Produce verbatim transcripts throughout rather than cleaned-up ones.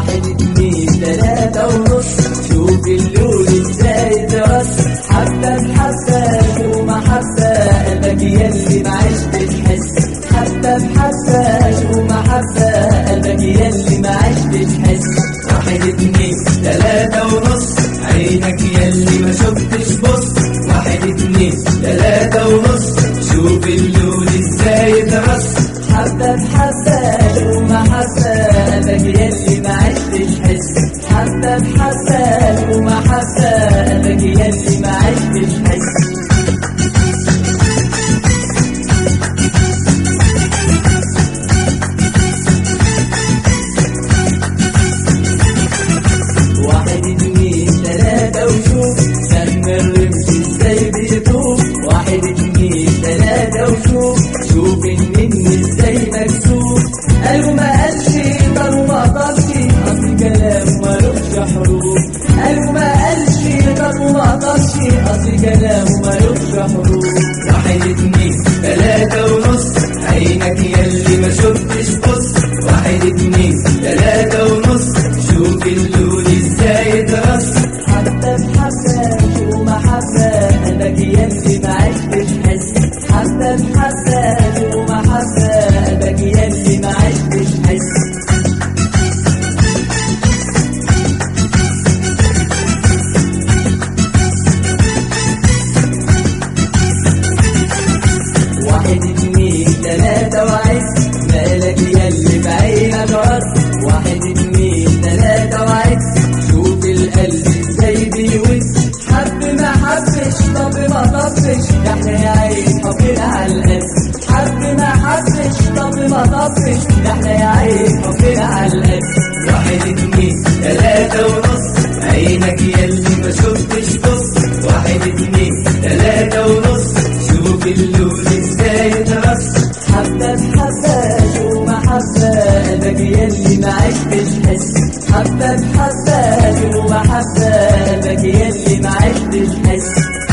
واحد اتنين تلاتة ونص، شوف اللون ازاي اترص. حبة بحبة ومحبة قلبك ياللي معشتش حس. حبة بحبة ومحبة قلبك ياللي معشتش حس. واحد اتنين تلاتة ونص، عينك ياللي ما شفتش بص. واحد اتنين تلاتة ونص، شوف اللون ازاي اترص. حبة بحبة ومحبة قلبك ياللي معشتش حس. حبة بحبة ومحبة قلبك ياللي معشتش حس. واحد اتنين تلاتة وشوف سهم الرمش ازاي بيطوف. واحد اتنين تلاتة وشوف، شوف النن ازاي مكسوف. قالوا ما قالش يقدر وما قدرش، اصل كلامه ملوش حروف. قالوا ما قالش يقدر وما قدرش، اصل كلامه ملوش حروف. واحد اتنين تلاتة ونص، عينك ياللي ما شفتش بص. واحد اتنين تلاتة ونص، شوف اللون ازاي اترص. حبة بحبة ومحبة قلبك ياللي معشتش حس. حبة بحبة ومحبة قلبك ياللي معشتش حس. واحد اتنين تلاتة وعز، مالك ياللي بعينك رص. واحد اتنين تلاتة وعز، شوف القلب ازاي بيوز. حب ما حبش طب ما طبش، ده احنا يا عين حبنا على القد. حب ما حبش طب ما طبش، ده احنا يا عين حبنا على القد. واحد اتنين تلاتة ونص، عينك ياللي ما شفتش بص. واحد اتنين تلاتة ونص، شوف اللون ازاي اترص. حبة بحبة ومحبة قلبك ياللي معشتش حس. حبة بحبة ومحبة قلبك ياللي معشتش حس.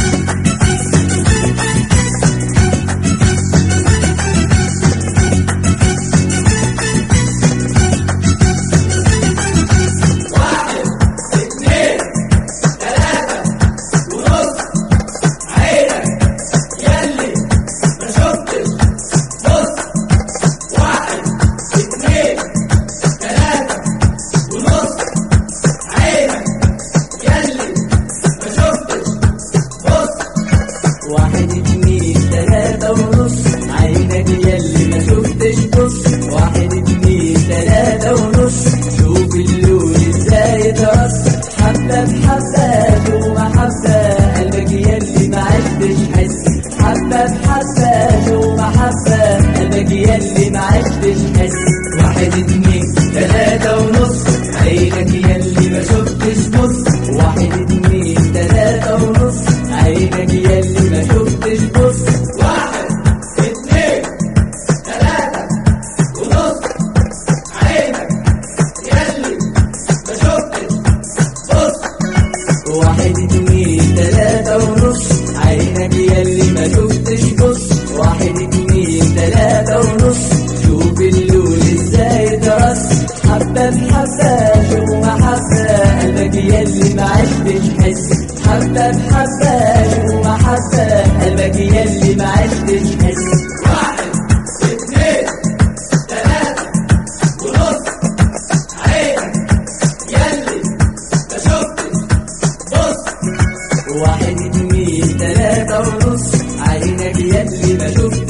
واحد اتنين تلاتة ونص، عينك ياللي ما شفتش بص. واحد اتنين تلاتة ونص، شوف اللون ازاي اترص. حبة بحبة ومحبة قلبك ياللي معشتش حس. حبة بحبة ومحبة قلبك ياللي معشتش حس. واحد اتنين تلاتة ونص، عينك ياللي ما شفتش بص. واحد اتنين تلاتة ونص، عينك ياللي ما شفتش بص. واحد اتنين تلاتة ونص، عينك ياللي ما شفتش بص. واحد اتنين تلاتة ونص، عينك ياللي ما شفتش بص. واحد اتنين تلاتة ونص، شوف اللون ازاي اترص. حبة بحبة ومحبة قلبك ياللي معشتش حس. حبة بحبة ومحبة قلبك ياللي معشتش حس. واحد اتنين تلاتة ونص، عينك ياللي ما شفتش بص. واحد اتنين تلاتة ونص، عينك ياللي ما شفتش